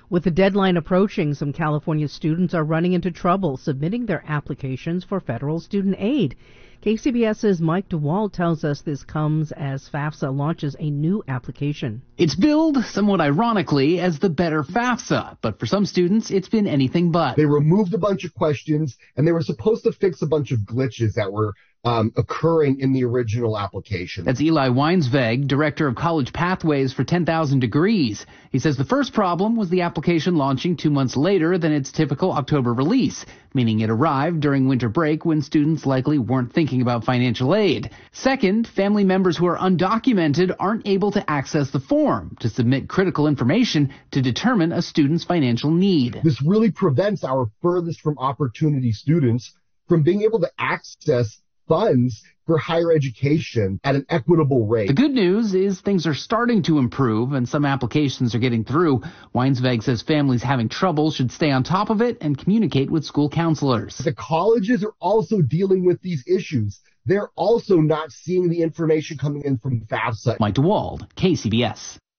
With the deadline approaching, some California students are running into trouble submitting their applications for federal student aid. KCBS's Mike DeWald tells us this comes as FAFSA launches a new application. It's billed, somewhat ironically, as the Better FAFSA, but for some students, it's been anything but. They removed a bunch of questions, and they were supposed to fix a bunch of glitches that were occurring in the original application. That's Eli Weinsweg, director of college pathways for 10,000 Degrees. He says the first problem was the application launching 2 months later than its typical October release, meaning it arrived during winter break when students likely weren't thinking about financial aid. Second, family members who are undocumented aren't able to access the form to submit critical information to determine a student's financial need. This really prevents our furthest from opportunity students from being able to access funds for higher education at an equitable rate. The good news is things are starting to improve and some applications are getting through. Weinsweg says families having trouble should stay on top of it and communicate with school counselors. The colleges are also dealing with these issues. They're also not seeing the information coming in from FAFSA. Mike DeWald, KCBS.